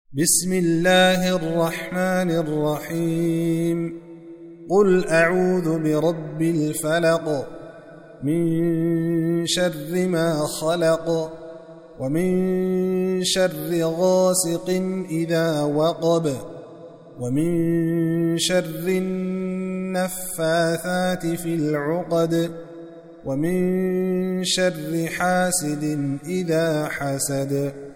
بسم الله الرحمن الرحيم قل أعوذ برب الفلق من شر ما خلق ومن شر غاسق إذا وقب ومن شر النفاثات في العقد ومن شر حاسد إذا حسد